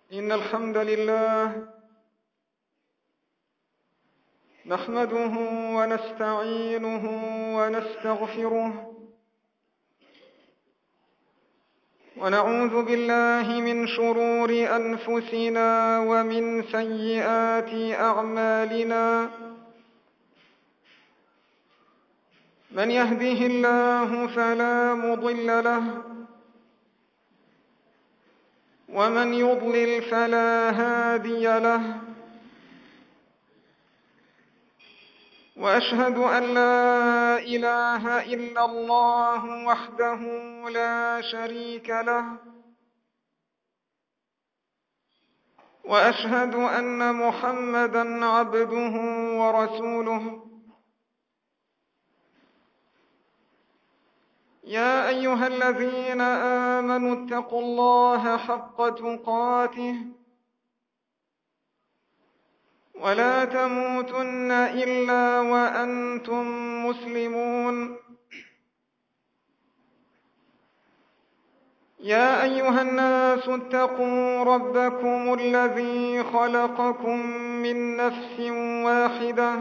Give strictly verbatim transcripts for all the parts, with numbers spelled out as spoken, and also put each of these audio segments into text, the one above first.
إن الحمد لله نحمده ونستعينه ونستغفره ونعوذ بالله من شرور أنفسنا ومن سيئات أعمالنا. من يهده الله فلا مضل له ومن يضلل فلا هادي له، وأشهد أن لا إله إلا الله وحده لا شريك له، وأشهد أن محمدًا عبده ورسوله. يا أيها الذين آمنوا اتقوا الله حق تقاته ولا تموتن إلا وأنتم مسلمون. يا أيها الناس اتقوا ربكم الذي خلقكم من نفس واحدة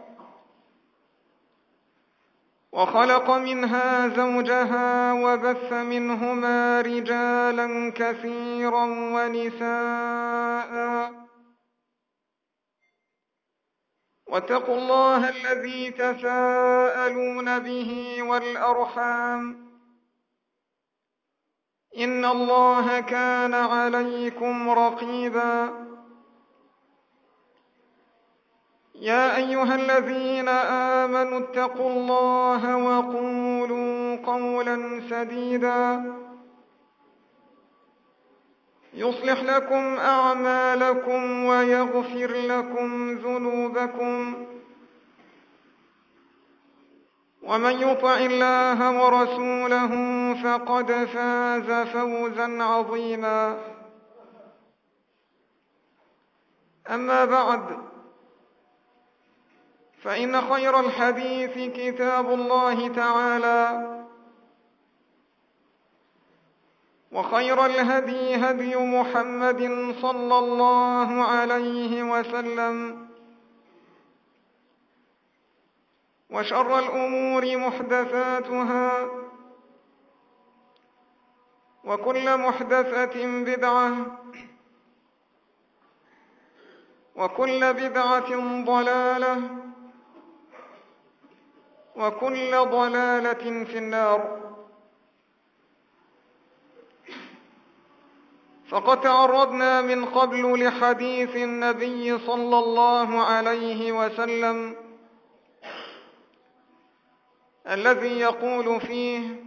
وخلق منها زوجها وبث منهما رجالا كثيرا ونساء، واتقوا الله الذي تساءلون به والأرحام إن الله كان عليكم رقيبا. يا أيها الذين آمنوا اتقوا الله وقولوا قولا سديدا يصلح لكم أعمالكم ويغفر لكم ذنوبكم، ومن يطع الله ورسوله فقد فاز فوزا عظيما. أما بعد، فإن خير الحديث كتاب الله تعالى، وخير الهدي هدي محمد صلى الله عليه وسلم، وشر الأمور محدثاتها، وكل محدثة بدعة، وكل بدعة ضلالة، وكل ضلالة في النار. فقد تعرضنا من قبل لحديث النبي صلى الله عليه وسلم الذي يقول فيه: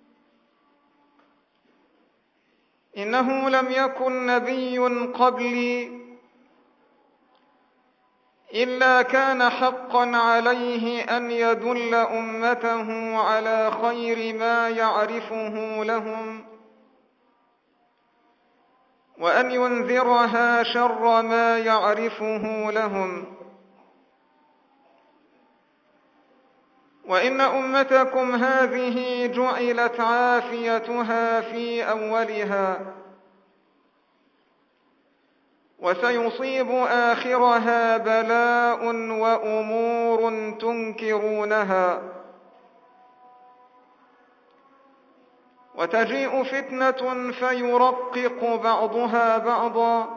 إنه لم يكن نبي قبلي إلا كان حقا عليه أن يدل أمته على خير ما يعرفه لهم، وأن ينذرها شر ما يعرفه لهم. وإن أمتكم هذه جعلت عافيتها في أولها، وسيصيب آخرها بلاء وأمور تنكرونها، وتجيء فتنة فيرقق بعضها بعضا،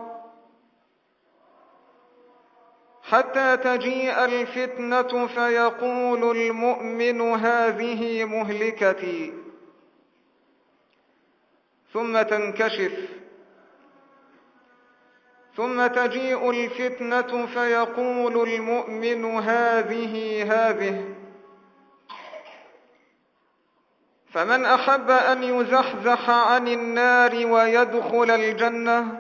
حتى تجيء الفتنة فيقول المؤمن هذه مهلكتي، ثم تنكشف، ثم تجيء الفتنة فيقول المؤمن هذه هذه. فمن أحب أن يزحزح عن النار ويدخل الجنة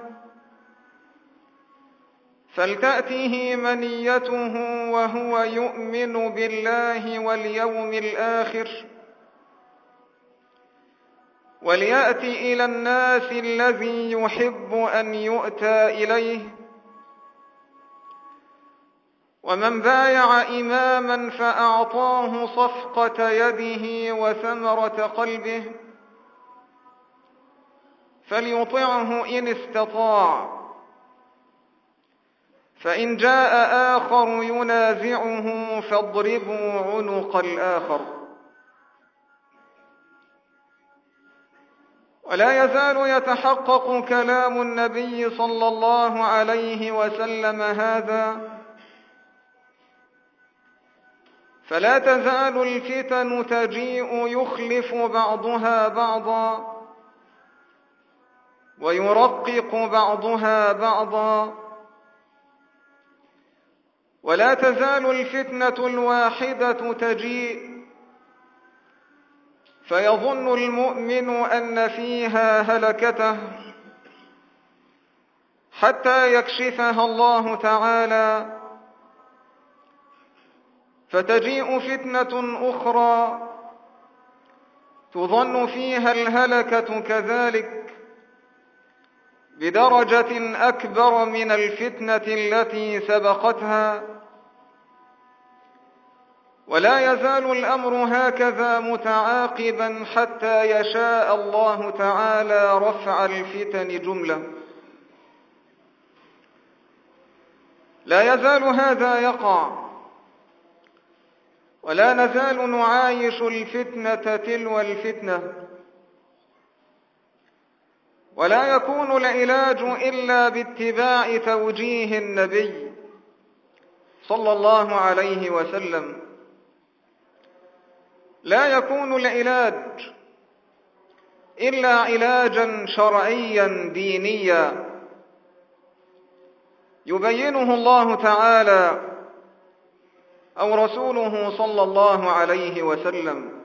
فلتأته منيته وهو يؤمن بالله واليوم الآخر، وليأت إلى الناس الذي يحب أن يؤتى إليه. ومن بايع إماما فأعطاه صفقة يده وثمرة قلبه فليطعه إن استطاع، فإن جاء آخر ينازعه فاضربوا عنق الآخر. ولا يزال يتحقق كلام النبي صلى الله عليه وسلم هذا: فلا تزال الفتن تجيء يخلف بعضها بعضا ويرقق بعضها بعضا، ولا تزال الفتنة الواحدة تجيء فيظن المؤمن أن فيها هلكته حتى يكشفها الله تعالى، فتجيء فتنة أخرى تظن فيها الهلكة كذلك بدرجة أكبر من الفتنة التي سبقتها. ولا يزال الأمر هكذا متعاقبا حتى يشاء الله تعالى رفع الفتن جملة. لا يزال هذا يقع، ولا نزال نعايش الفتنة تلو الفتنة، ولا يكون العلاج إلا باتباع توجيه النبي صلى الله عليه وسلم. لا يكون العلاج إلا علاجا شرعيا دينيا يبينه الله تعالى أو رسوله صلى الله عليه وسلم.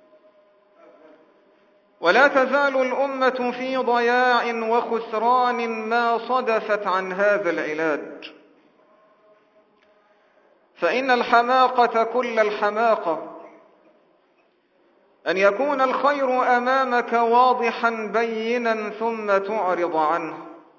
ولا تزال الأمة في ضياع وخسران ما صدفت عن هذا العلاج، فإن الحماقة كل الحماقة أن يكون الخير أمامك واضحا بينا ثم تعرض عنه.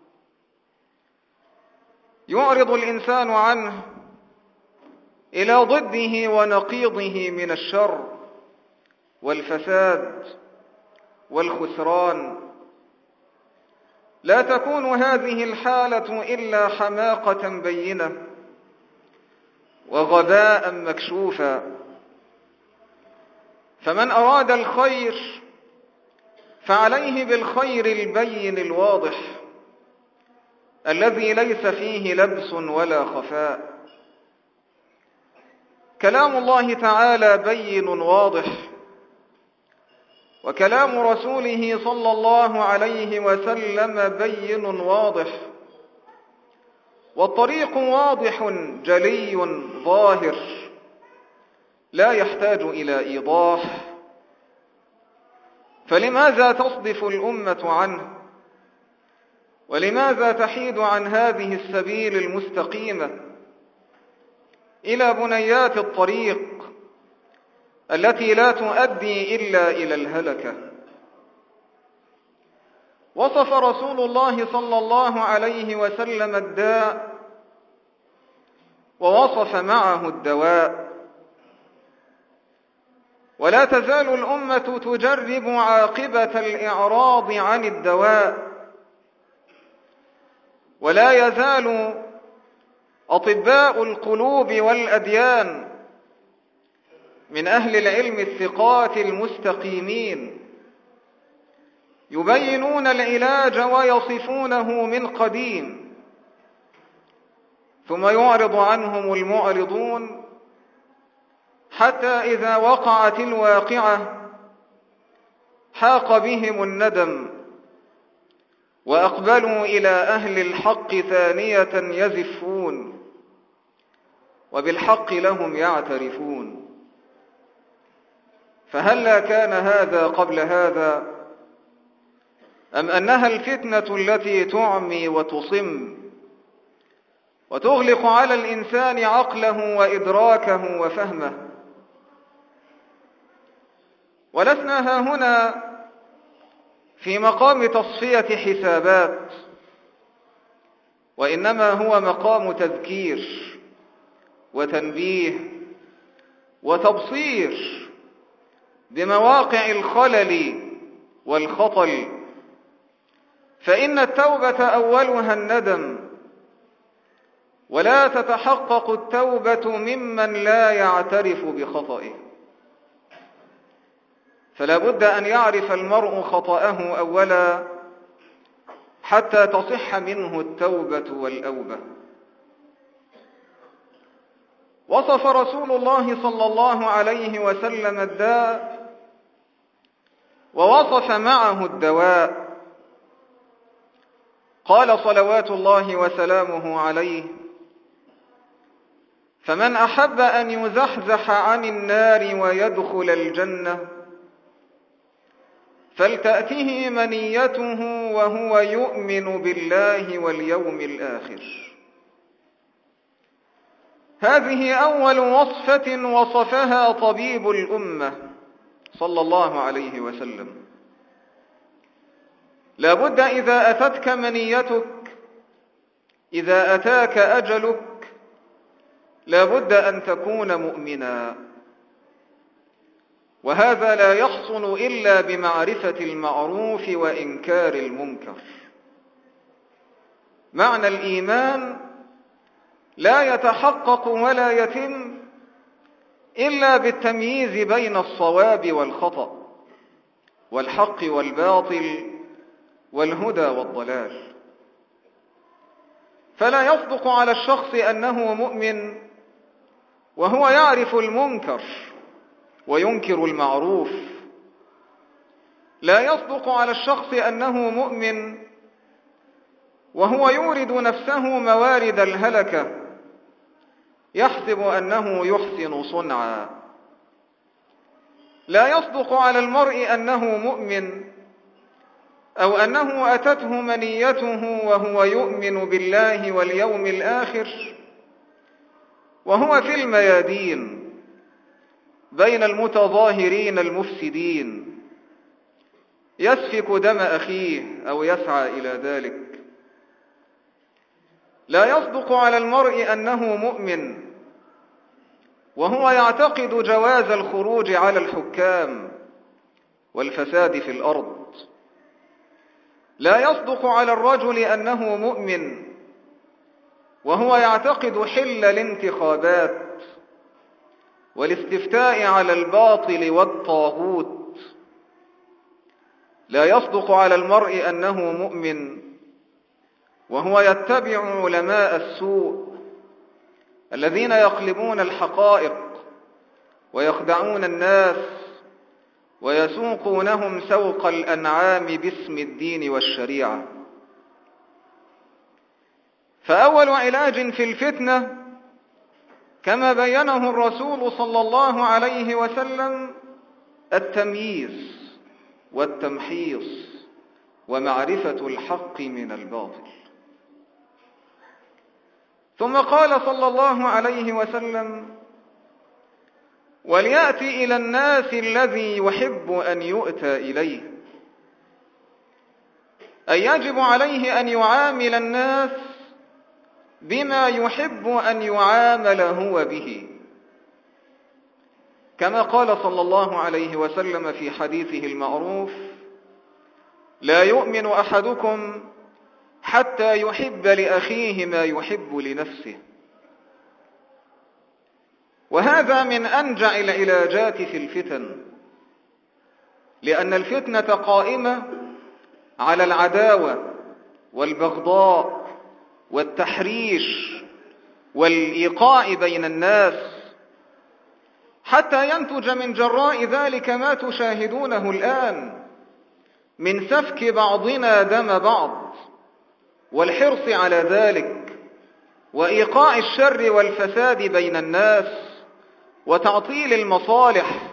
يعرض الإنسان عنه إلى ضده ونقيضه من الشر والفساد والخسران. لا تكون هذه الحالة إلا حماقة بينة وغباء مكشوفا. فمن أراد الخير فعليه بالخير البين الواضح الذي ليس فيه لبس ولا خفاء. كلام الله تعالى بين واضح، وكلام رسوله صلى الله عليه وسلم بين واضح، والطريق واضح جلي ظاهر لا يحتاج إلى إيضاح. فلماذا تصدف الأمة عنه؟ ولماذا تحيد عن هذه السبيل المستقيمة إلى بنيات الطريق التي لا تؤدي إلا إلى الهلكة؟ وصف رسول الله صلى الله عليه وسلم الداء ووصف معه الدواء. ولا تزال الأمة تجرب عاقبة الإعراض عن الدواء، ولا يزال أطباء القلوب والأديان من أهل العلم الثقات المستقيمين يبينون العلاج ويصفونه من قديم، ثم يعرض عنهم المعرضون حتى إذا وقعت الواقعة حاق بهم الندم وأقبلوا إلى أهل الحق ثانية يزفون وبالحق لهم يعترفون. فهلا كان هذا قبل هذا، أم أنها الفتنة التي تعمي وتصم وتغلق على الإنسان عقله وإدراكه وفهمه؟ ولسنا هاهنا في مقام تصفية حسابات، وإنما هو مقام تذكير وتنبيه وتبصير بمواقع الخلل والخطل. فإن التوبة أولها الندم، ولا تتحقق التوبة ممن لا يعترف بخطئه. فلا بد أن يعرف المرء خطأه أولا حتى تصح منه التوبة والأوبة. وصف رسول الله صلى الله عليه وسلم الداء ووصف معه الدواء. قال صلوات الله وسلامه عليه: فمن أحب أن يزحزح عن النار ويدخل الجنة فلتأته منيته وهو يؤمن بالله واليوم الآخر. هذه أول وصفة وصفها طبيب الأمة صلى الله عليه وسلم. لا بد إذا أتتك منيتك، إذا أتاك أجلك، لا بد أن تكون مؤمنا، وهذا لا يحصل إلا بمعرفة المعروف وإنكار المنكر. معنى الإيمان لا يتحقق ولا يتم إلا بالتمييز بين الصواب والخطأ، والحق والباطل، والهدى والضلال. فلا يصدق على الشخص أنه مؤمن وهو يعرف المنكر وينكر المعروف. لا يصدق على الشخص أنه مؤمن وهو يورد نفسه موارد الهلكة، يحسب أنه يحسن صنعا. لا يصدق على المرء أنه مؤمن أو أنه أتته منيته وهو يؤمن بالله واليوم الآخر وهو في الميادين بين المتظاهرين المفسدين يسفك دم أخيه أو يسعى إلى ذلك. لا يصدق على المرء أنه مؤمن وهو يعتقد جواز الخروج على الحكام والفساد في الأرض. لا يصدق على الرجل أنه مؤمن وهو يعتقد حل الانتخابات والاستفتاء على الباطل والطاغوت. لا يصدق على المرء أنه مؤمن وهو يتبع علماء السوء الذين يقلبون الحقائق ويخدعون الناس ويسوقونهم سوق الأنعام باسم الدين والشريعة. فأول علاج في الفتنة كما بينه الرسول صلى الله عليه وسلم التمييز والتمحيص ومعرفة الحق من الباطل. ثم قال صلى الله عليه وسلم: وليأتي إلى الناس الذي يحب أن يؤتى إليه، أي يجب عليه أن يعامل الناس بما يحب أن يعامل هو به، كما قال صلى الله عليه وسلم في حديثه المعروف: لا يؤمن أحدكم حتى يحب لأخيه ما يحب لنفسه. وهذا من أنجع العلاجات في الفتن، لأن الفتنة قائمة على العداوة والبغضاء والتحريش والإيقاع بين الناس، حتى ينتج من جراء ذلك ما تشاهدونه الآن من سفك بعضنا دم بعض والحرص على ذلك وإيقاع الشر والفساد بين الناس وتعطيل المصالح.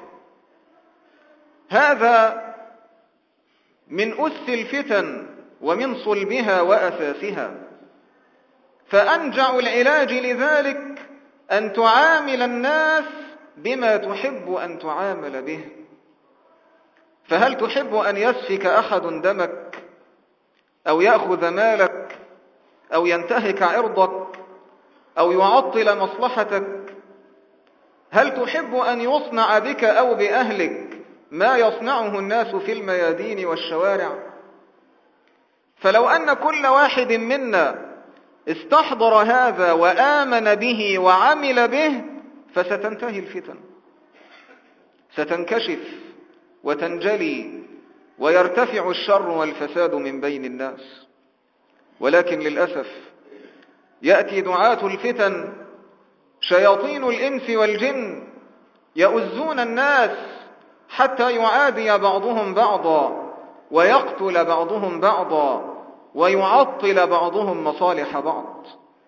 هذا من أس الفتن ومن صلبها وأساسها. فأنجع العلاج لذلك أن تعامل الناس بما تحب أن تعامل به. فهل تحب أن يسفك أحد دمك أو يأخذ مالك أو ينتهك عرضك أو يعطل مصلحتك؟ هل تحب أن يصنع بك أو بأهلك ما يصنعه الناس في الميادين والشوارع؟ فلو أن كل واحد منا استحضر هذا وآمن به وعمل به فستنتهي الفتن، ستنكشف وتنجلي ويرتفع الشر والفساد من بين الناس. ولكن للأسف يأتي دعاة الفتن شياطين الإنس والجن يؤزون الناس حتى يعادي بعضهم بعضا ويقتل بعضهم بعضا ويعطل بعضهم مصالح بعض.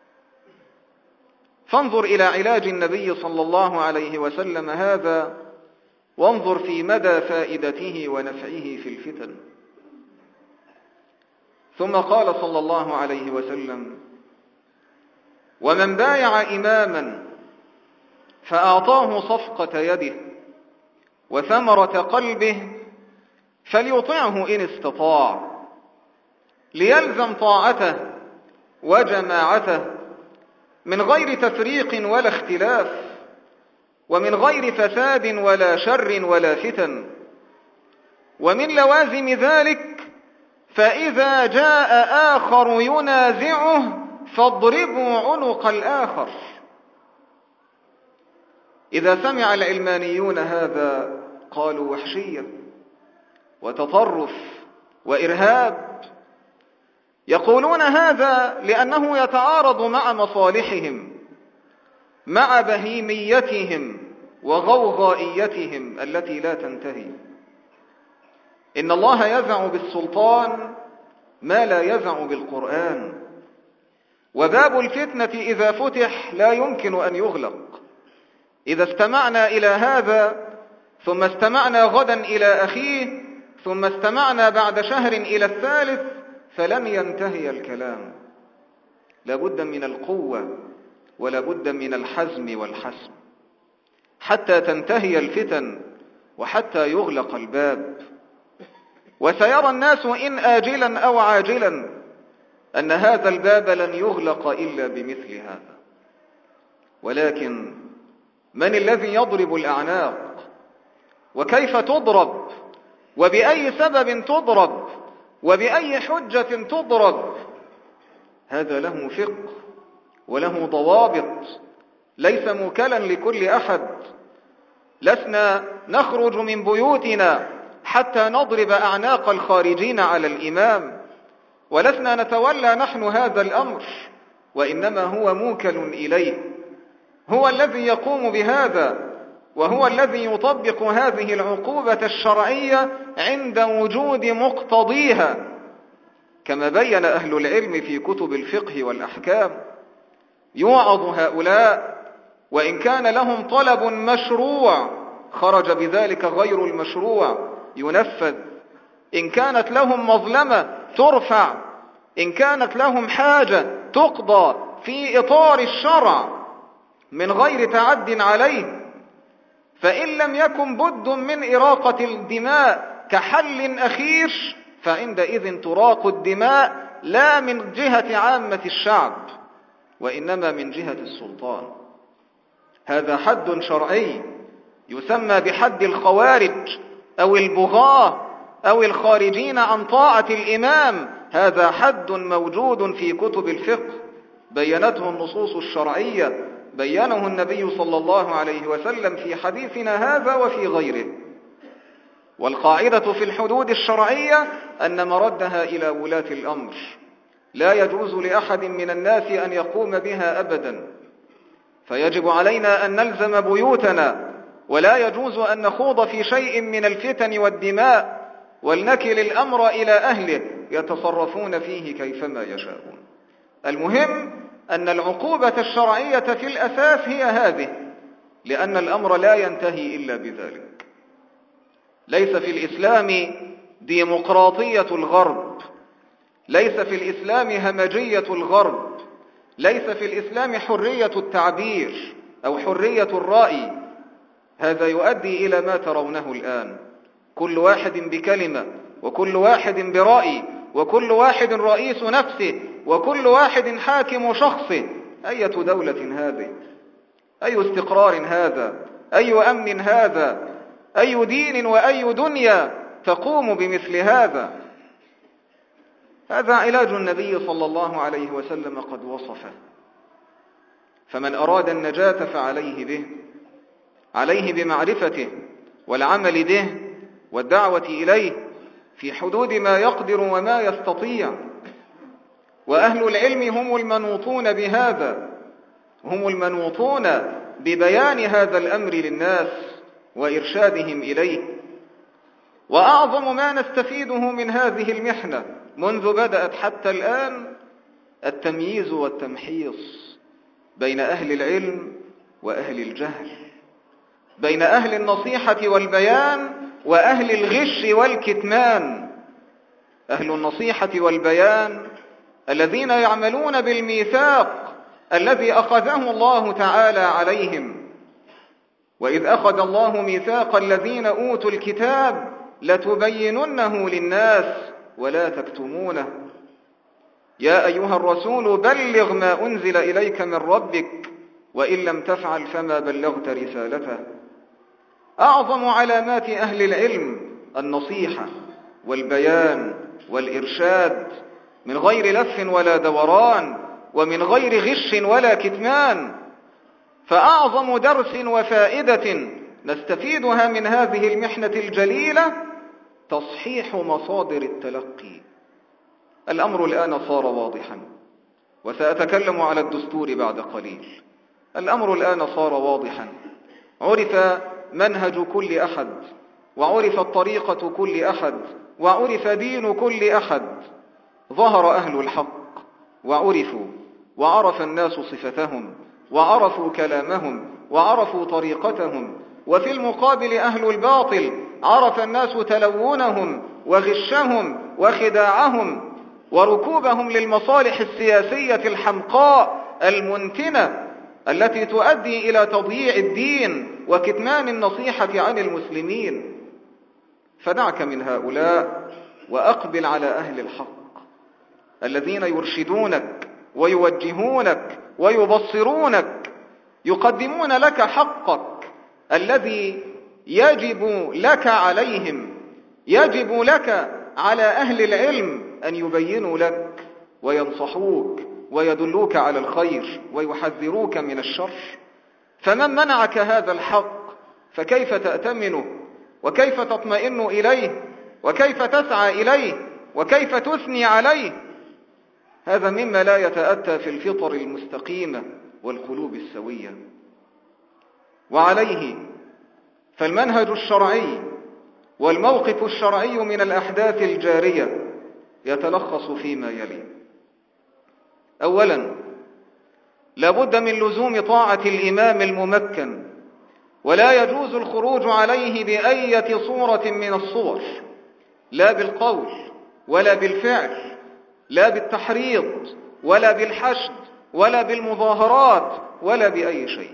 فانظر إلى علاج النبي صلى الله عليه وسلم هذا، وانظر في مدى فائدته ونفعه في الفتن. ثم قال صلى الله عليه وسلم: ومن بايع إماما فأعطاه صفقة يده وثمرة قلبه فليطعه إن استطاع، ليلزم طاعته وجماعته من غير تفريق ولا اختلاف، ومن غير فساد ولا شر ولا فتن. ومن لوازم ذلك: فإذا جاء آخر ينازعه فاضربوا عنق الآخر. إذا سمع العلمانيون هذا قالوا وحشية وتطرف وإرهاب. يقولون هذا لأنه يتعارض مع مصالحهم، مع بهيميتهم وغوغائيتهم التي لا تنتهي. إن الله يزع بالسلطان ما لا يزع بالقرآن، وباب الفتنة إذا فتح لا يمكن أن يغلق. إذا استمعنا إلى هذا ثم استمعنا غدا إلى أخيه ثم استمعنا بعد شهر إلى الثالث فلن ينتهي الكلام. لابد من القوة ولابد من الحزم والحسم حتى تنتهي الفتن وحتى يغلق الباب. وسيرى الناس إن آجلا أو عاجلا أن هذا الباب لن يغلق إلا بمثل هذا. ولكن من الذي يضرب الأعناق؟ وكيف تضرب؟ وبأي سبب تضرب؟ وبأي حجة تضرب؟ هذا له فقه وله ضوابط، ليس موكلا لكل أحد. لسنا نخرج من بيوتنا حتى نضرب أعناق الخارجين على الإمام، ولسنا نتولى نحن هذا الأمر، وإنما هو موكل إليه، هو الذي يقوم بهذا، وهو الذي يطبق هذه العقوبة الشرعية عند وجود مقتضيها، كما بين أهل العلم في كتب الفقه والأحكام. يوعظ هؤلاء وإن كان لهم طلب مشروع خرج بذلك غير المشروع ينفذ، إن كانت لهم مظلمة ترفع، إن كانت لهم حاجة تقضى في إطار الشرع من غير تعد عليه. فإن لم يكن بد من إراقة الدماء كحل أخير فعندئذ تراق الدماء لا من جهة عامة الشعب وإنما من جهة السلطان. هذا حد شرعي يسمى بحد الخوارج أو البغاة أو الخارجين عن طاعة الإمام. هذا حد موجود في كتب الفقه بينته النصوص الشرعية، بينه النبي صلى الله عليه وسلم في حديثنا هذا وفي غيره. والقاعدة في الحدود الشرعية أن مردها إلى ولاة الأمر، لا يجوز لأحد من الناس أن يقوم بها أبدا. فيجب علينا أن نلزم بيوتنا، ولا يجوز أن نخوض في شيء من الفتن والدماء، ولنكل الأمر إلى أهله يتصرفون فيه كيفما يشاءون. المهم أن العقوبة الشرعية في الأساس هي هذه، لأن الأمر لا ينتهي إلا بذلك. ليس في الإسلام ديمقراطية الغرب، ليس في الإسلام همجية الغرب، ليس في الإسلام حرية التعبير أو حرية الرأي. هذا يؤدي إلى ما ترونه الآن، كل واحد بكلمة، وكل واحد برأي، وكل واحد رئيس نفسه، وكل واحد حاكم شخصه. أية دولة هذه؟ أي استقرار هذا؟ أي أمن هذا؟ أي دين وأي دنيا تقوم بمثل هذا؟ هذا علاج النبي صلى الله عليه وسلم قد وصفه. فمن أراد النجاة فعليه به، عليه بمعرفته والعمل به والدعوة إليه في حدود ما يقدر وما يستطيع. وأهل العلم هم المنوطون بهذا، هم المنوطون ببيان هذا الأمر للناس وإرشادهم إليه. وأعظم ما نستفيده من هذه المحنة منذ بدأت حتى الآن التمييز والتمحيص بين أهل العلم وأهل الجهل، بين أهل النصيحة والبيان وأهل الغش والكتمان. أهل النصيحة والبيان الذين يعملون بالميثاق الذي أخذه الله تعالى عليهم. وإذ أخذ الله ميثاق الذين أوتوا الكتاب لتبيننه للناس ولا تكتمونه. يا أيها الرسول بلغ ما أنزل إليك من ربك وإن لم تفعل فما بلغت رسالته. أعظم علامات أهل العلم النصيحة والبيان والإرشاد من غير لف ولا دوران ومن غير غش ولا كتمان. فأعظم درس وفائدة نستفيدها من هذه المحنة الجليلة تصحيح مصادر التلقي. الأمر الآن صار واضحا، وسأتكلم على الدستور بعد قليل. الأمر الآن صار واضحا، عرف منهج كل أحد، وعرفت طريقة كل أحد، وعرف دين كل أحد. ظهر أهل الحق وعرفوا، وعرف الناس صفتهم، وعرفوا كلامهم، وعرفوا طريقتهم. وفي المقابل أهل الباطل عرف الناس تلونهم وغشهم وخداعهم وركوبهم للمصالح السياسية الحمقاء المنتنة التي تؤدي إلى تضييع الدين وكتمان النصيحة عن المسلمين. فدعك من هؤلاء وأقبل على أهل الحق الذين يرشدونك ويوجهونك ويبصرونك، يقدمون لك حقك الذي يجب لك عليهم. يجب لك على أهل العلم أن يبينوا لك وينصحوك ويدلوك على الخير ويحذروك من الشر. فمن منعك هذا الحق فكيف تأتمنه وكيف تطمئن إليه وكيف تسعى إليه وكيف تثني عليه؟ هذا مما لا يتأتى في الفطر المستقيمة والقلوب السوية. وعليه فالمنهج الشرعي والموقف الشرعي من الأحداث الجارية يتلخص فيما يلي. أولا، لابد من لزوم طاعة الإمام الممكن، ولا يجوز الخروج عليه بأية صورة من الصور، لا بالقول ولا بالفعل، لا بالتحريض ولا بالحشد ولا بالمظاهرات ولا بأي شيء.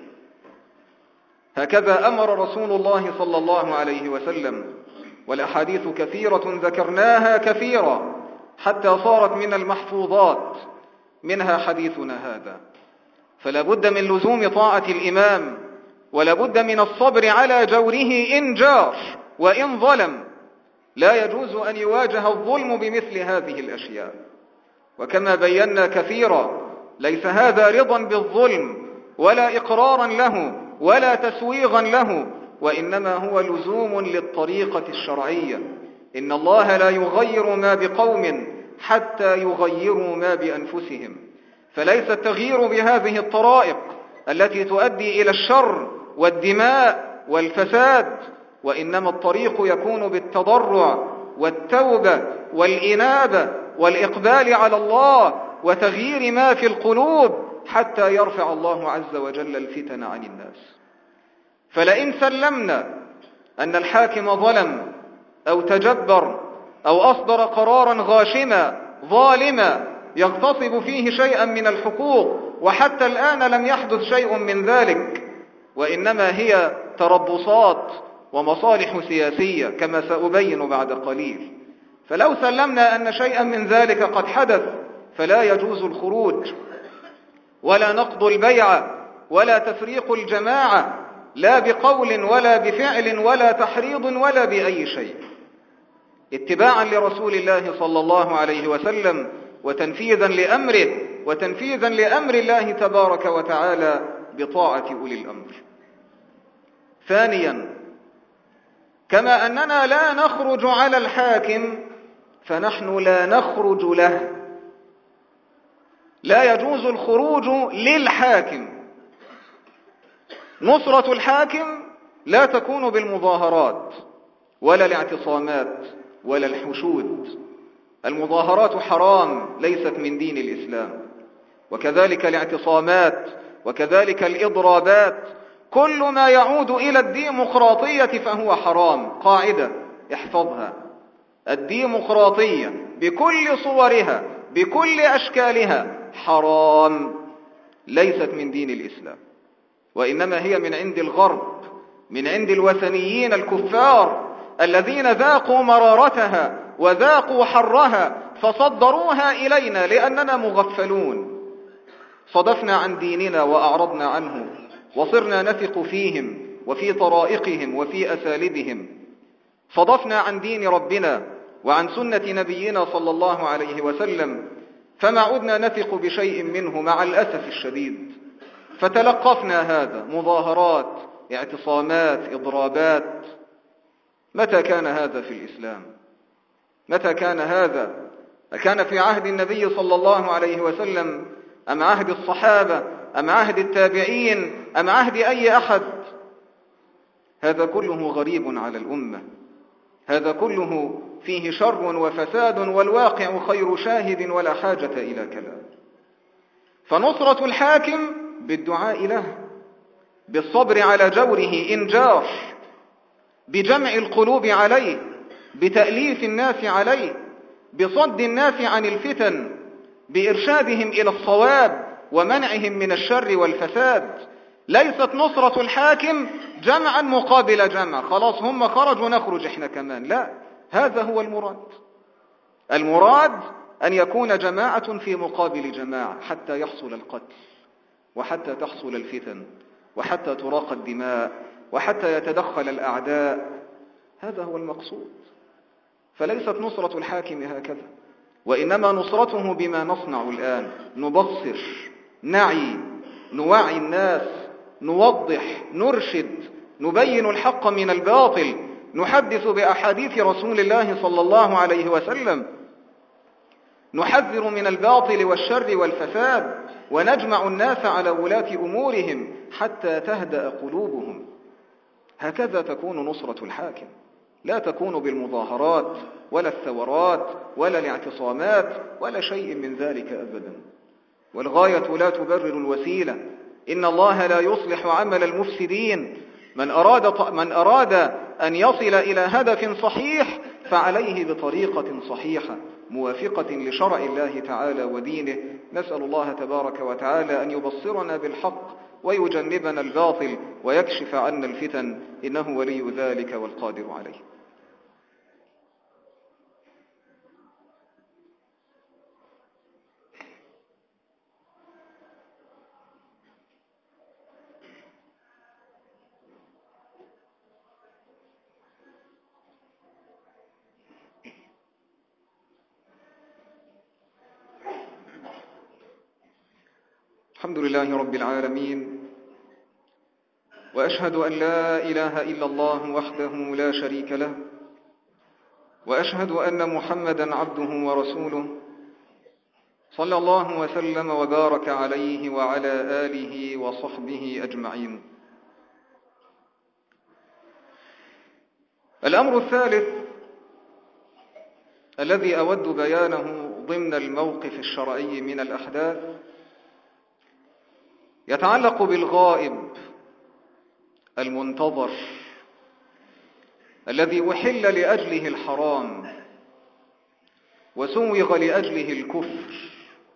هكذا أمر رسول الله صلى الله عليه وسلم، والأحاديث كثيرة ذكرناها كثيرا حتى صارت من المحفوظات، منها حديثنا هذا. فلا بد من لزوم طاعة الإمام، ولا بد من الصبر على جوره إن جار وإن ظلم. لا يجوز أن يواجه الظلم بمثل هذه الأشياء. وكما بينا كثيرا، ليس هذا رضا بالظلم ولا إقرارا له ولا تسويغا له، وإنما هو لزوم للطريقة الشرعية. إن الله لا يغير ما بقوم حتى يغيروا ما بأنفسهم. فليس التغيير بهذه الطرائق التي تؤدي إلى الشر والدماء والفساد، وإنما الطريق يكون بالتضرع والتوبة والإنابة والإقبال على الله وتغيير ما في القلوب حتى يرفع الله عز وجل الفتن عن الناس. فلئن سلمنا أن الحاكم ظلم أو تجبر أو أصدر قرارا غاشما ظالما يغتصب فيه شيئا من الحقوق، وحتى الآن لم يحدث شيء من ذلك، وإنما هي تربصات ومصالح سياسية كما سأبين بعد قليل. فلو سلمنا أن شيئا من ذلك قد حدث فلا يجوز الخروج ولا نقض البيعة ولا تفريق الجماعة، لا بقول ولا بفعل ولا تحريض ولا بأي شيء. اتباعا لرسول الله صلى الله عليه وسلم وتنفيذا لأمره وتنفيذا لأمر الله تبارك وتعالى بطاعة أولي الأمر. ثانيا، كما أننا لا نخرج على الحاكم فنحن لا نخرج له. لا يجوز الخروج للحاكم. نصرة الحاكم لا تكون بالمظاهرات ولا الاعتصامات ولا الحشود. المظاهرات حرام، ليست من دين الإسلام، وكذلك الاعتصامات وكذلك الإضرابات. كل ما يعود إلى الديمقراطية فهو حرام. قاعدة احفظها: الديمقراطية بكل صورها بكل أشكالها حرام، ليست من دين الإسلام، وإنما هي من عند الغرب، من عند الوثنيين الكفار الذين ذاقوا مرارتها وذاقوا حرها فصدروها إلينا لأننا مغفلون. صدفنا عن ديننا وأعرضنا عنه وصرنا نثق فيهم وفي طرائقهم وفي أساليبهم. صدفنا عن دين ربنا وعن سنة نبينا صلى الله عليه وسلم فما عدنا نثق بشيء منه مع الأسف الشديد. فتلقفنا هذا: مظاهرات، اعتصامات، إضرابات. متى كان هذا في الإسلام؟ متى كان هذا؟ أكان في عهد النبي صلى الله عليه وسلم أم عهد الصحابة أم عهد التابعين أم عهد أي أحد؟ هذا كله غريب على الأمة. هذا كله فيه شر وفساد، والواقع خير شاهد ولا حاجة إلى كلام. فنصرة الحاكم بالدعاء له، بالصبر على جوره إن جار، بجمع القلوب عليه، بتأليف الناس عليه، بصد الناس عن الفتن، بإرشادهم إلى الصواب ومنعهم من الشر والفساد. ليست نصرة الحاكم جمعا مقابل جمع، خلاص هم خرجوا نخرج احنا كمان. لا، هذا هو المراد. المراد أن يكون جماعة في مقابل جماعة حتى يحصل القتل وحتى تحصل الفتن وحتى تراق الدماء وحتى يتدخل الأعداء. هذا هو المقصود. فليست نصرة الحاكم هكذا، وإنما نصرته بما نصنع الآن: نبصر، نعي، نوعي الناس، نوضح، نرشد، نبين الحق من الباطل، نحدث بأحاديث رسول الله صلى الله عليه وسلم، نحذر من الباطل والشر والفساد، ونجمع الناس على ولاة أمورهم حتى تهدأ قلوبهم. هكذا تكون نصرة الحاكم، لا تكون بالمظاهرات ولا الثورات ولا الاعتصامات ولا شيء من ذلك أبدا. والغاية لا تبرر الوسيلة. إن الله لا يصلح عمل المفسدين. من أراد, من أراد أن يصل إلى هدف صحيح فعليه بطريقة صحيحة موافقة لشرع الله تعالى ودينه. نسأل الله تبارك وتعالى أن يبصرنا بالحق ويجنبنا الباطل ويكشف عنا الفتن، إنه ولي ذلك والقادر عليه. الحمد لله رب العالمين، وأشهد أن لا إله إلا الله وحده لا شريك له، وأشهد أن محمدا عبده ورسوله، صلى الله وسلم وبارك عليه وعلى آله وصحبه أجمعين. الأمر الثالث الذي أود بيانه ضمن الموقف الشرعي من الأحداث يتعلق بالغائب المنتظر الذي أحل لأجله الحرام وسوغ لأجله الكفر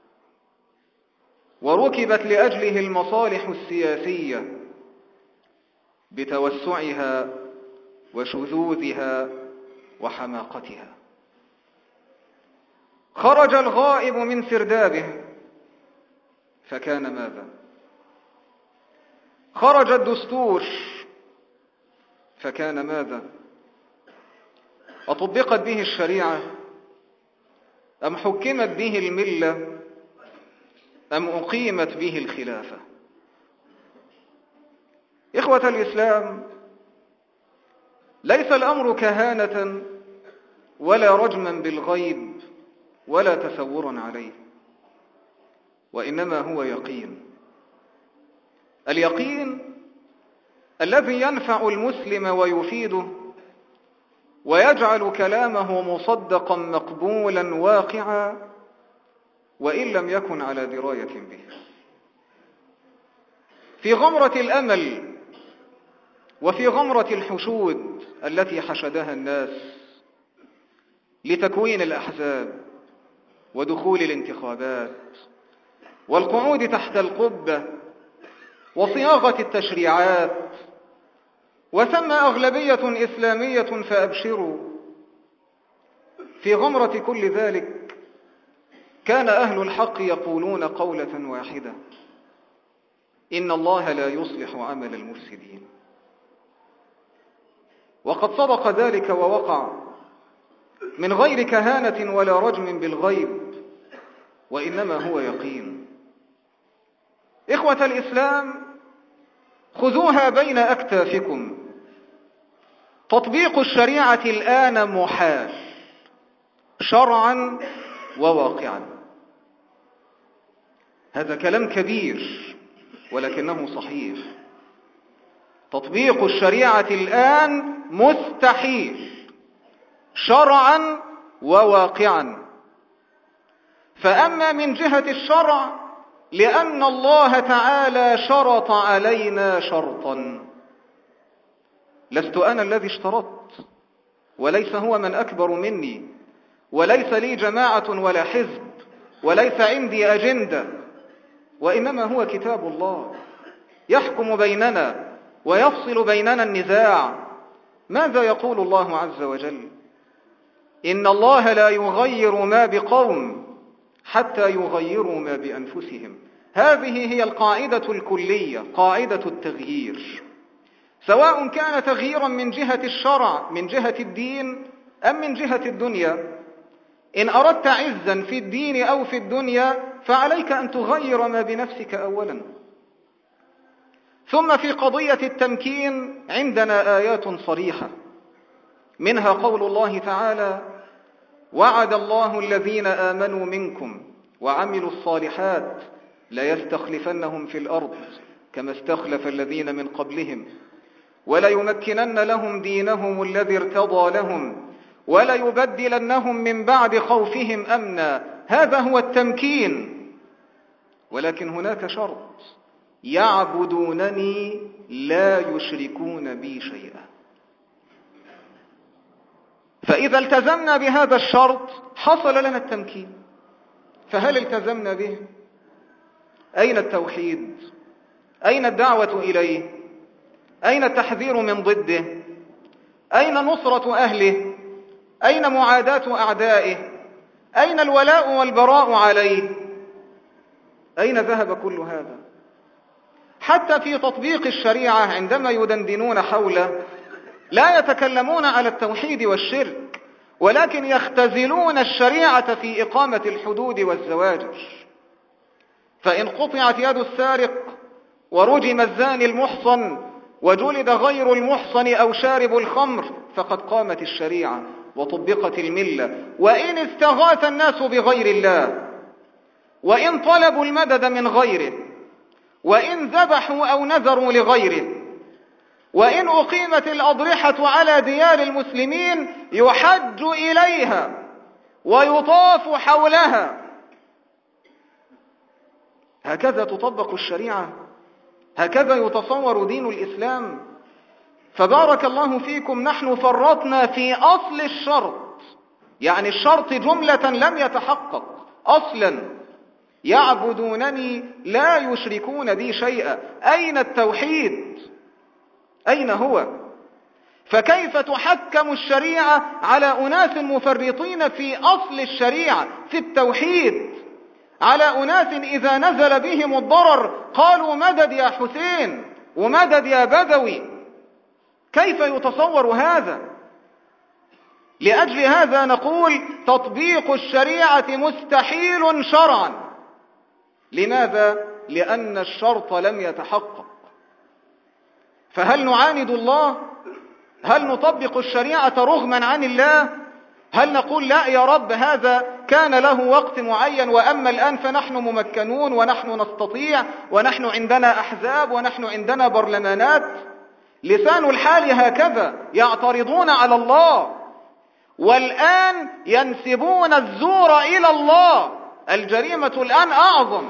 وركبت لأجله المصالح السياسية بتوسعها وشذوذها وحماقتها. خرج الغائب من سردابه فكان ماذا؟ خرج الدستور فكان ماذا؟ أطبقت به الشريعة أم حكمت به الملة أم أقيمت به الخلافة؟ إخوة الإسلام، ليس الأمر كهانة ولا رجما بالغيب ولا تسورا عليه، وإنما هو يقين. اليقين الذي ينفع المسلم ويفيده ويجعل كلامه مصدقا مقبولا واقعا وإن لم يكن على دراية به. في غمرة الأمل وفي غمرة الحشود التي حشدها الناس لتكوين الأحزاب ودخول الانتخابات والقعود تحت القبة وصياغة التشريعات، وثم أغلبية إسلامية فأبشروا، في غمرة كل ذلك كان أهل الحق يقولون قولة واحدة: إن الله لا يصلح عمل المفسدين. وقد صدق ذلك ووقع من غير كهانة ولا رجم بالغيب، وإنما هو يقين. إخوة الإسلام، خذوها بين أكتافكم، تطبيق الشريعة الآن محال شرعا وواقعا. هذا كلام كبير ولكنه صحيح. تطبيق الشريعة الآن مستحيل شرعا وواقعا. فأما من جهة الشرع، لأن الله تعالى شرط علينا شرطا، لست أنا الذي اشترطت، وليس هو من أكبر مني، وليس لي جماعة ولا حزب، وليس عندي أجندة، وإنما هو كتاب الله يحكم بيننا ويفصل بيننا النزاع. ماذا يقول الله عز وجل؟ إن الله لا يغير ما بقوم حتى يغيروا ما بأنفسهم. هذه هي القاعدة الكلية، قاعدة التغيير، سواء كان تغييرا من جهة الشرع من جهة الدين أم من جهة الدنيا. إن أردت عزا في الدين أو في الدنيا فعليك أن تغير ما بنفسك أولا. ثم في قضية التمكين عندنا آيات صريحة، منها قول الله تعالى: وعد الله الذين آمنوا منكم وعملوا الصالحات ليستخلفنهم في الأرض كما استخلف الذين من قبلهم وليمكنن لهم دينهم الذي ارتضى لهم وليبدلنهم من بعد خوفهم أمنا. هذا هو التمكين. ولكن هناك شرط: يعبدونني لا يشركون بي شيئا. فإذا التزمنا بهذا الشرط حصل لنا التمكين. فهل التزمنا به؟ أين التوحيد؟ أين الدعوة إليه؟ أين التحذير من ضده؟ أين نصرة أهله؟ أين معاداة أعدائه؟ أين الولاء والبراء عليه؟ أين ذهب كل هذا؟ حتى في تطبيق الشريعة عندما يدندنون حوله لا يتكلمون على التوحيد والشرك، ولكن يختزلون الشريعة في إقامة الحدود والزواجر. فإن قطعت يد السارق ورجم الزاني المحصن وجلد غير المحصن أو شارب الخمر فقد قامت الشريعة وطبقت الملة. وإن استغاث الناس بغير الله، وإن طلبوا المدد من غيره، وإن ذبحوا أو نذروا لغيره، وإن أقيمت الأضرحة على ديار المسلمين يحج إليها ويطاف حولها. هكذا تطبق الشريعة، هكذا يتصور دين الإسلام. فبارك الله فيكم، نحن فرطنا في أصل الشرط، يعني الشرط جملة لم يتحقق أصلا: يعبدونني لا يشركون بي شيئا. أين التوحيد؟ أين هو؟ فكيف تحكم الشريعة على أناس مفرطين في أصل الشريعة في التوحيد، على أناس إذا نزل بهم الضرر قالوا مدد يا حسين ومدد يا بدوي؟ كيف يتصور هذا؟ لأجل هذا نقول تطبيق الشريعة مستحيل شرعا. لماذا؟ لأن الشرط لم يتحقق. فهل نعاند الله؟ هل نطبق الشريعة رغما عن الله؟ هل نقول لا يا رب هذا كان له وقت معين وأما الآن فنحن ممكنون ونحن نستطيع ونحن عندنا أحزاب ونحن عندنا برلمانات؟ لسان الحال هكذا، يعترضون على الله والآن ينسبون الزور إلى الله. الجريمة الآن أعظم.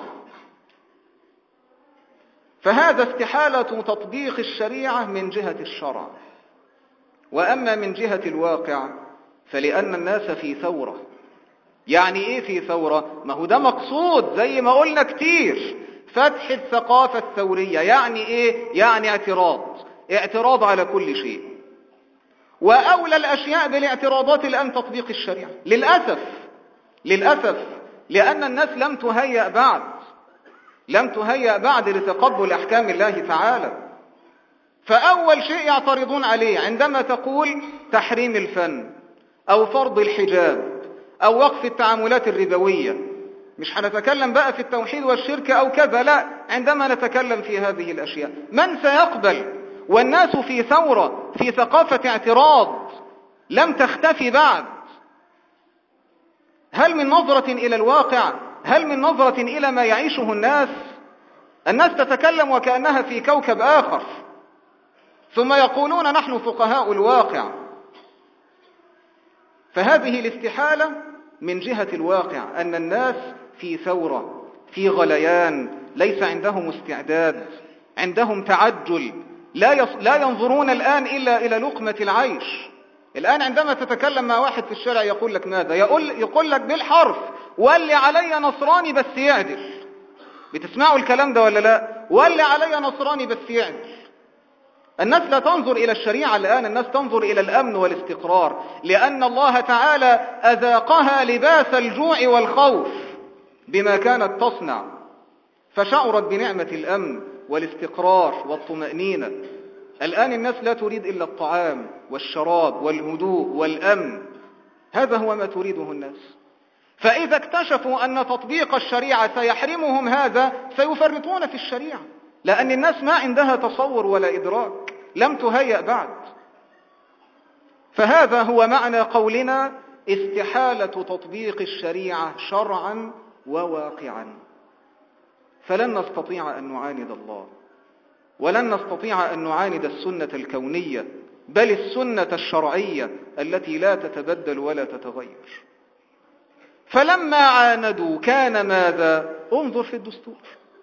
فهذا استحالة تطبيق الشريعة من جهة الشرع. وأما من جهة الواقع فلأن الناس في ثورة. يعني إيه في ثورة؟ ما هو ده مقصود زي ما قلنا كتير، فتح الثقافة الثورية. يعني إيه؟ يعني اعتراض، اعتراض على كل شيء. وأولى الأشياء بالاعتراضات الآن تطبيق الشريعة. للأسف للأسف لأن الناس لم تهيأ بعد لم تهيأ بعد لتقبل أحكام الله تعالى. فأول شيء يعترضون عليه عندما تقول تحريم الفن أو فرض الحجاب أو وقف التعاملات الربوية. مش هنتكلم بقى في التوحيد والشرك أو كذا، لا، عندما نتكلم في هذه الأشياء من سيقبل؟ والناس في ثورة، في ثقافة اعتراض لم تختفي بعد. هل من نظرة إلى الواقع؟ هل من نظرة إلى ما يعيشه الناس؟ الناس تتكلم وكأنها في كوكب آخر، ثم يقولون نحن فقهاء الواقع. فهذه الاستحالة من جهة الواقع، أن الناس في ثورة، في غليان، ليس عندهم استعداد، عندهم تعجل، لا يص... لا ينظرون الآن إلا إلى لقمة العيش. الآن عندما تتكلم مع واحد في الشارع يقول لك ماذا؟ يقول, يقول لك بالحرف ولي علي نصراني بس يعدل. بتسمعوا الكلام ده ولا لا؟ ولي علي نصراني بس يعدل. الناس لا تنظر إلى الشريعة الآن، الناس تنظر إلى الأمن والاستقرار، لأن الله تعالى أذاقها لباس الجوع والخوف بما كانت تصنع، فشعرت بنعمة الأمن والاستقرار والطمأنينة. الآن الناس لا تريد إلا الطعام والشراب والهدوء والأمن، هذا هو ما تريده الناس. فإذا اكتشفوا أن تطبيق الشريعة سيحرمهم هذا سيفرطون في الشريعة، لأن الناس ما عندها تصور ولا إدراك، لم تهيأ بعد. فهذا هو معنى قولنا استحالة تطبيق الشريعة شرعا وواقعا. فلن نستطيع أن نعاند الله، ولن نستطيع أن نعاند السنة الكونية، بل السنة الشرعية التي لا تتبدل ولا تتغير. فلما عاندوا كان ماذا؟ انظر في الدستور.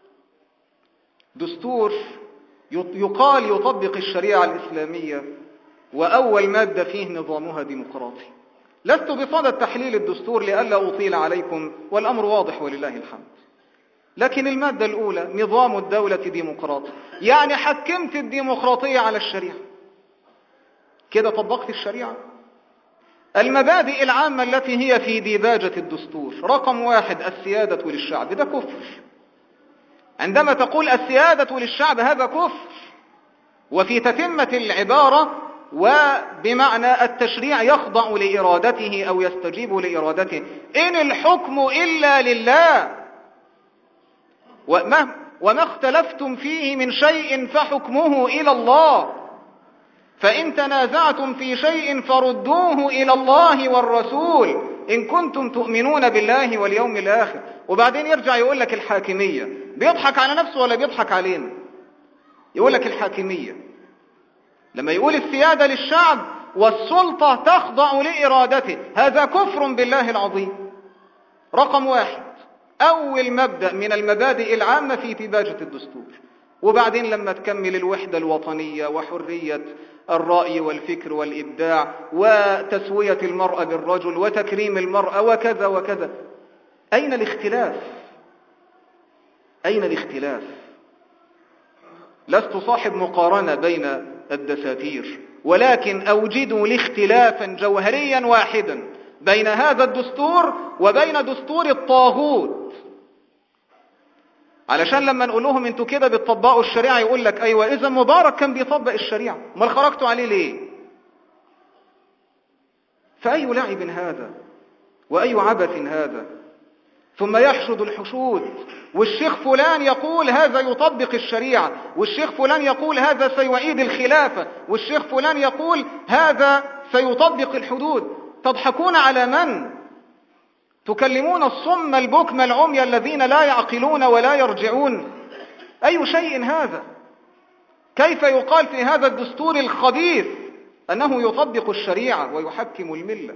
دستور يقال يطبق الشريعة الإسلامية، وأول مادة فيه نظامها ديمقراطي. لست بصدد تحليل الدستور لئلا أطيل عليكم، والأمر واضح ولله الحمد. لكن المادة الأولى نظام الدولة ديمقراطي، يعني حكمت الديمقراطية على الشريعة، كده طبقت الشريعة. المبادئ العامة التي هي في ديباجة الدستور، رقم واحد السيادة للشعب، ده كفر. عندما تقول السيادة للشعب هذا كفر. وفي تتمة العبارة وبمعنى التشريع يخضع لإرادته أو يستجيب لإرادته، إن الحكم إلا لله وما, وما اختلفتم فيه من شيء فحكمه إلى الله، فإن تنازعتم في شيء فردوه إلى الله والرسول إن كنتم تؤمنون بالله واليوم الآخر. وبعدين يرجع يقول لك الحاكمية. بيضحك على نفسه ولا بيضحك علينا؟ يقول لك الحاكمية لما يقول السيادة للشعب والسلطة تخضع لإرادته، هذا كفر بالله العظيم. رقم واحد، أول مبدأ من المبادئ العامة في ديباجة الدستور. وبعدين لما تكمل الوحدة الوطنية وحرية الرأي والفكر والإبداع وتسوية المرأة بالرجل وتكريم المرأة وكذا وكذا. أين الاختلاف؟ أين الاختلاف؟ لست صاحب مقارنة بين الدساتير، ولكن أوجدوا لاختلافا جوهريا واحدا بين هذا الدستور وبين دستور الطاغوت. علشان لما نقول لهم انتوا كده بتطبقوا الشريعة يقول لك ايوه، اذا مبارك كان بيطبق الشريعة، امال خرجتوا عليه ليه؟ فأي لعب هذا وأي عبث هذا؟ ثم يحشد الحشود، والشيخ فلان يقول هذا يطبق الشريعة، والشيخ فلان يقول هذا سيعيد الخلافة، والشيخ فلان يقول هذا سيطبق الحدود. تضحكون على من؟ تكلمون الصم البكم العمي الذين لا يعقلون ولا يرجعون. أي شيء هذا؟ كيف يقال في هذا الدستور الخبيث أنه يطبق الشريعة ويحكم الملة؟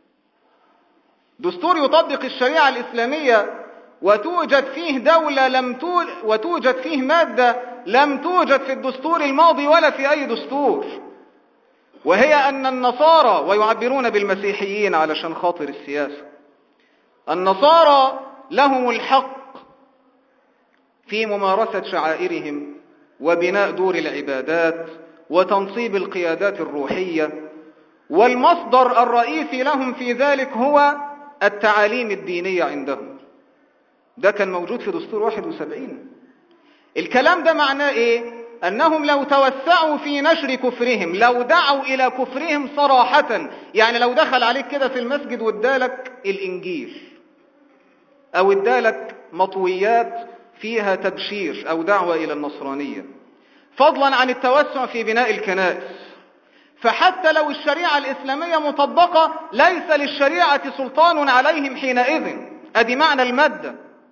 دستور يطبق الشريعة الإسلامية وتوجد فيه دولة لم توجد، وتوجد فيه مادة لم توجد في الدستور الماضي ولا في أي دستور، وهي أن النصارى، ويعبرون بالمسيحيين علشان خاطر السياسة، النصارى لهم الحق في ممارسة شعائرهم وبناء دور العبادات وتنصيب القيادات الروحية، والمصدر الرئيسي لهم في ذلك هو التعاليم الدينية عندهم. ده كان موجود في دستور واحد وسبعين. الكلام ده معناه ايه؟ انهم لو توسعوا في نشر كفرهم، لو دعوا الى كفرهم صراحة، يعني لو دخل عليك كده في المسجد وادالك الانجيل او ادالك مطويات فيها تبشير او دعوة الى النصرانية، فضلا عن التوسع في بناء الكنائس، فحتى لو الشريعة الإسلامية مطبقة ليس للشريعة سلطان عليهم حينئذ. أدي معنى المادة.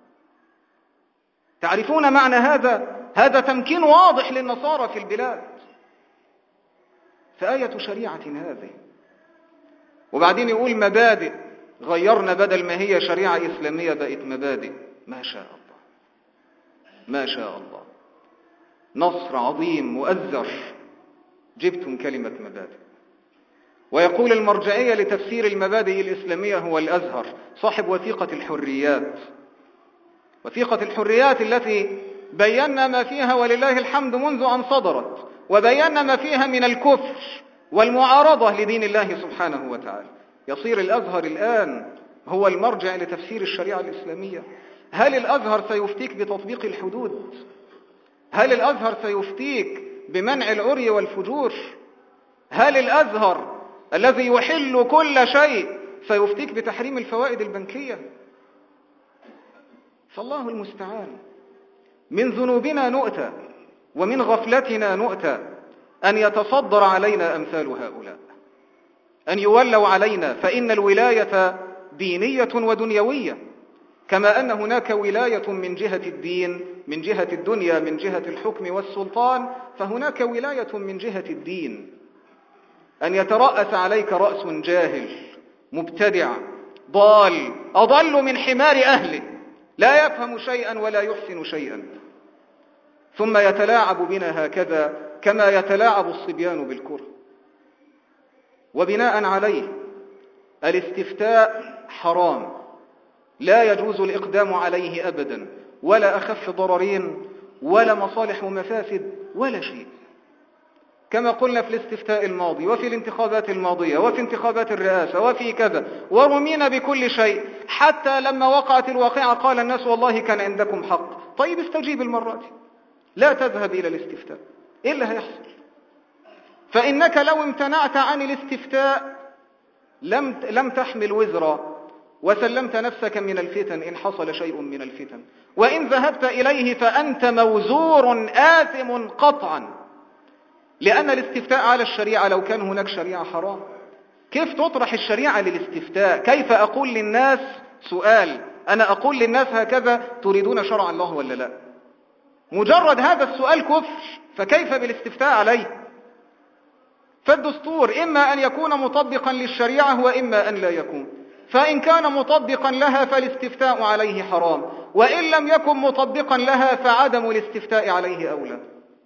تعرفون معنى هذا؟ هذا تمكين واضح للنصارى في البلاد. فآية شريعة هذه. وبعدين يقول مبادئ، غيرنا بدل ما هي شريعة إسلامية بقت مبادئ. ما شاء الله، ما شاء الله، نصر عظيم مؤزر، جبتم كلمة مبادئ. ويقول المرجعية لتفسير المبادئ الإسلامية هو الأزهر، صاحب وثيقة الحريات، وثيقة الحريات التي بينا ما فيها ولله الحمد منذ أن صدرت، وبينا ما فيها من الكفر والمعارضة لدين الله سبحانه وتعالى. يصير الأزهر الآن هو المرجع لتفسير الشريعة الإسلامية. هل الأزهر سيفتيك بتطبيق الحدود؟ هل الأزهر سيفتيك بمنع العري والفجور؟ هل الأزهر الذي يحل كل شيء سيفتيك بتحريم الفوائد البنكية؟ فالله المستعان. من ذنوبنا نؤتى ومن غفلتنا نؤتى أن يتصدر علينا أمثال هؤلاء، أن يولوا علينا، فإن الولاية دينية ودنيوية، كما أن هناك ولاية من جهة الدين، من جهة الدنيا، من جهة الحكم والسلطان، فهناك ولاية من جهة الدين. أن يترأس عليك رأس جاهل مبتدع ضال أضل من حمار أهله، لا يفهم شيئا ولا يحسن شيئا، ثم يتلاعب بنا هكذا كما يتلاعب الصبيان بالكرة. وبناء عليه الاستفتاء حرام، لا يجوز الإقدام عليه أبدا، ولا أخف ضررين ولا مصالح ومفاسد ولا شيء، كما قلنا في الاستفتاء الماضي وفي الانتخابات الماضية وفي انتخابات الرئاسة وفي كذا، ورمينا بكل شيء، حتى لما وقعت الواقعة قال الناس والله كان عندكم حق. طيب استجيب المرة دي، لا تذهب إلى الاستفتاء. إيه اللي هيحصل؟ فإنك لو امتنعت عن الاستفتاء لم لم تحمل وزرا وسلمت نفسك من الفتن إن حصل شيء من الفتن، وإن ذهبت إليه فأنت موزور آثم قطعا، لأن الاستفتاء على الشريعة لو كان هناك شريعة حرام كيف تطرح الشريعة للاستفتاء؟ كيف أقول للناس سؤال، أنا أقول للناس هكذا تريدون شرع الله ولا لا؟ مجرد هذا السؤال كفر، فكيف بالاستفتاء عليه؟ فالدستور إما أن يكون مطبقا للشريعة وإما أن لا يكون، فإن كان مطبقا لها فالاستفتاء عليه حرام، وإن لم يكن مطبقا لها فعدم الاستفتاء عليه أولى.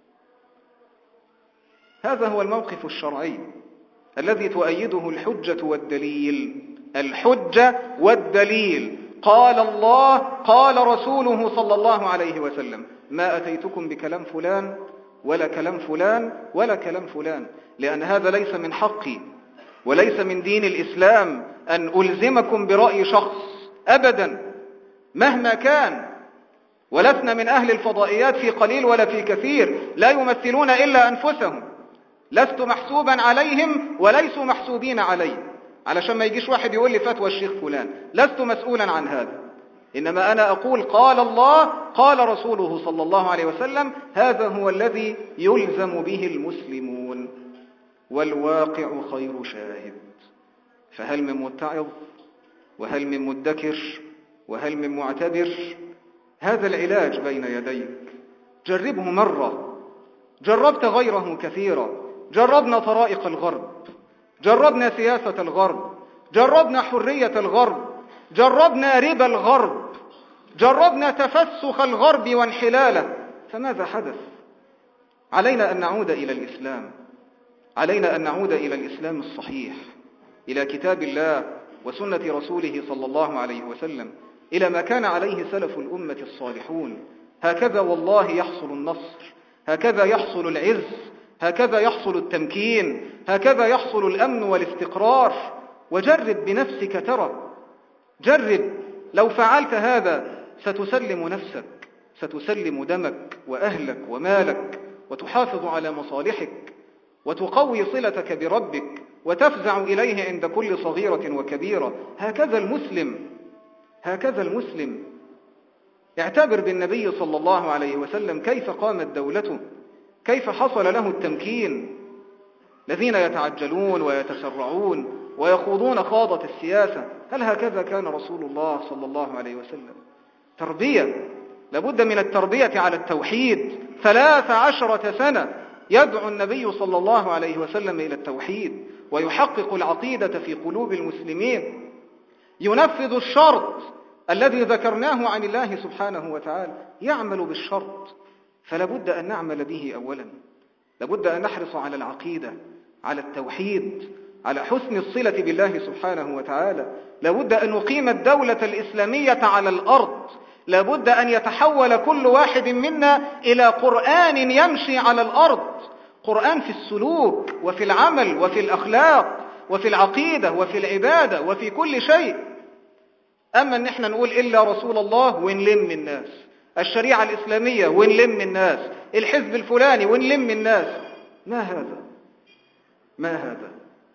هذا هو الموقف الشرعي الذي تؤيده الحجة والدليل. الحجة والدليل، قال الله قال رسوله صلى الله عليه وسلم: ما أتيتكم بكلام فلان ولا كلام فلان ولا كلام فلان، لأن هذا ليس من حقي وليس من دين الإسلام أن ألزمكم برأي شخص أبدا مهما كان. ولسنا من أهل الفضائيات في قليل ولا في كثير، لا يمثلون إلا أنفسهم، لست محسوبا عليهم وليسوا محسوبين علي، علشان ما يجيش واحد يقول لي فتوى الشيخ فلان، لست مسؤولا عن هذا، إنما أنا أقول قال الله قال رسوله صلى الله عليه وسلم، هذا هو الذي يلزم به المسلمون، والواقع خير شاهد. فهل من متعظ وهل من مدكر وهل من معتبر؟ هذا العلاج بين يديك، جربه مرة، جربت غيره كثيرا، جربنا طرائق الغرب، جربنا سياسة الغرب، جربنا حرية الغرب، جربنا ربا الغرب، جربنا تفسخ الغرب وانحلاله، فماذا حدث؟ علينا أن نعود إلى الإسلام، علينا أن نعود إلى الإسلام الصحيح، إلى كتاب الله وسنة رسوله صلى الله عليه وسلم، إلى ما كان عليه سلف الأمة الصالحون. هكذا والله يحصل النصر، هكذا يحصل العز، هكذا يحصل التمكين، هكذا يحصل الأمن والاستقرار. وجرب بنفسك ترى، جرب، لو فعلت هذا ستسلم نفسك، ستسلم دمك وأهلك ومالك، وتحافظ على مصالحك، وتقوي صلتك بربك، وتفزع إليه عند كل صغيرة وكبيرة. هكذا المسلم، هكذا المسلم. اعتبر بالنبي صلى الله عليه وسلم كيف قامت دولته، كيف حصل له التمكين. الذين يتعجلون ويتسرعون ويخوضون خاضة السياسة، هل هكذا كان رسول الله صلى الله عليه وسلم؟ تربية، لابد من التربية على التوحيد. ثلاث عشرة سنة يدعو النبي صلى الله عليه وسلم إلى التوحيد، ويحقق العقيدة في قلوب المسلمين، ينفذ الشرط الذي ذكرناه عن الله سبحانه وتعالى، يعمل بالشرط. فلابد أن نعمل به أولا، لابد أن نحرص على العقيدة، على التوحيد، على حسن الصلة بالله سبحانه وتعالى. لابد أن نقيم الدولة الإسلامية على الأرض، لابد أن يتحول كل واحد منا إلى قرآن يمشي على الأرض، قرآن في السلوك وفي العمل وفي الأخلاق وفي العقيدة وفي العبادة وفي كل شيء. أما أن احنا نقول إلا رسول الله ونلم الناس، الشريعة الإسلامية ونلم الناس، الحزب الفلاني ونلم الناس، ما هذا؟ ما هذا؟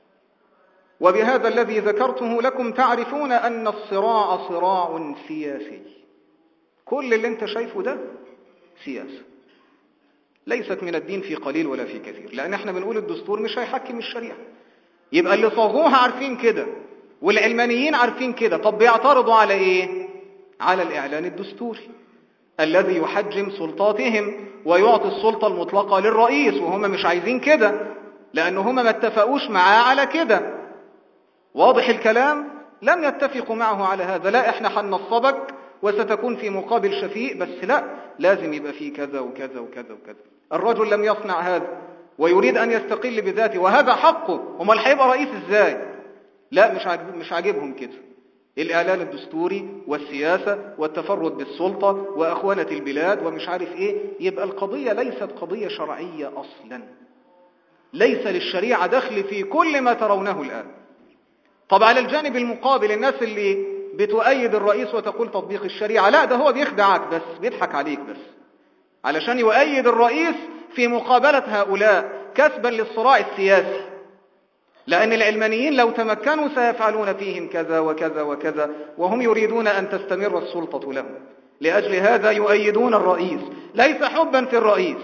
وبهذا الذي ذكرته لكم تعرفون أن الصراع صراع سياسي. كل اللي انت شايفه ده سياسة، ليست من الدين في قليل ولا في كثير، لأن احنا بنقول الدستور مش هيحكم الشريعة، يبقى اللي صاغوها عارفين كده والعلمانيين عارفين كده. طب بيعترضوا على ايه؟ على الإعلان الدستوري الذي يحجم سلطاتهم ويعطي السلطة المطلقة للرئيس، وهم مش عايزين كده لأن هم ما اتفقوش معاه على كده. واضح الكلام؟ لم يتفقوا معه على هذا، لا احنا هننصبك وستكون في مقابل شفيء، بس لا، لازم يبقى فيه كذا وكذا وكذا وكذا. الرجل لم يصنع هذا ويريد أن يستقل بذاته، وهذا حقه، امال هيبقى رئيس ازاي؟ لا، مش عاجب مش عاجبهم كده، الإعلان الدستوري والسياسة والتفرد بالسلطة وأخوانة البلاد ومش عارف ايه. يبقى القضية ليست قضية شرعية أصلا، ليس للشريعة دخل في كل ما ترونه الآن. طب على الجانب المقابل الناس اللي بتؤيد الرئيس وتقول تطبيق الشريعة، لا، ده هو بيخدعك بس، بيضحك عليك بس علشان يؤيد الرئيس في مقابلة هؤلاء كسبا للصراع السياسي، لأن العلمانيين لو تمكنوا سيفعلون فيهم كذا وكذا وكذا، وهم يريدون أن تستمر السلطة لهم. لأجل هذا يؤيدون الرئيس، ليس حبا في الرئيس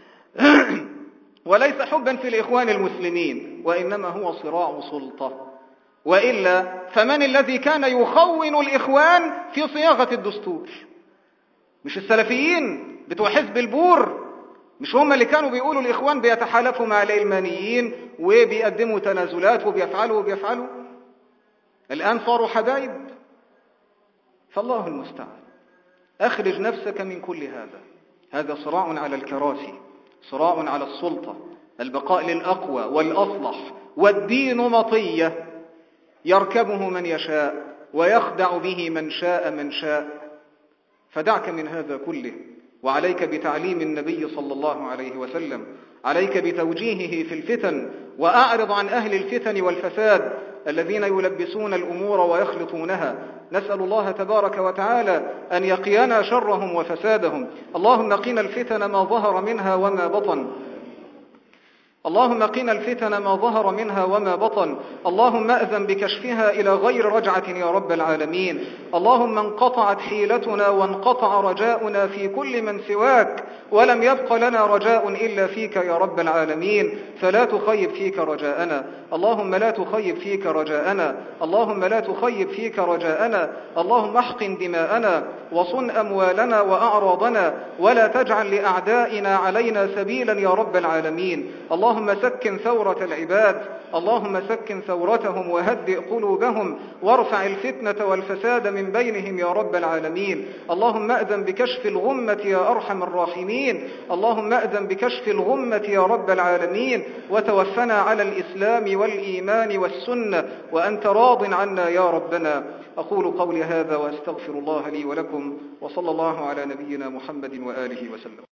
وليس حبا في الإخوان المسلمين، وإنما هو صراع سلطة. وإلا فمن الذي كان يخون الإخوان في صياغة الدستور؟ مش السلفيين بتوع حزب البور؟ مش هم اللي كانوا بيقولوا الإخوان بيتحالفوا مع العلمانيين وبيقدموا تنازلات وبيفعلوا وبيفعلوا؟ الآن صاروا حبايب. فالله المستعان. أخرج نفسك من كل هذا. هذا صراع على الكراسي، صراع على السلطة، البقاء للأقوى والأصلح، والدين مطية يركبه من يشاء ويخدع به من شاء من شاء. فدعك من هذا كله، وعليك بتعليم النبي صلى الله عليه وسلم، عليك بتوجيهه في الفتن، وأعرض عن أهل الفتن والفساد الذين يلبسون الأمور ويخلطونها. نسأل الله تبارك وتعالى أن يقينا شرهم وفسادهم. اللهم قنا الفتن ما ظهر منها وما بطن. اللهم قنا الفتن ما ظهر منها وما بطن. اللهم أذن بكشفها إلى غير رجعة يا رب العالمين. اللهم انقطعت حيلتنا وانقطع رجاؤنا في كل من سواك، ولم يبق لنا رجاء إلا فيك يا رب العالمين، فلا تخيب فيك رجاءنا. اللهم لا تخيب فيك رجاءنا. اللهم لا تخيب فيك رجاءنا. اللهم احقن دماءنا وصن أموالنا وأعراضنا، ولا تجعل لأعدائنا علينا سبيلا يا رب العالمين. اللهم سكن ثورة العباد. اللهم سكن ثورتهم وهدئ قلوبهم وارفع الفتنة والفساد من بينهم يا رب العالمين. اللهم أذن بكشف الغمة يا أرحم الراحمين. اللهم أذن بكشف الغمة يا رب العالمين، وتوفنا على الإسلام والإيمان والسنة وأنت راض عنا يا ربنا. أقول قولي هذا وأستغفر الله لي ولكم، وصلى الله على نبينا محمد وآله وسلم.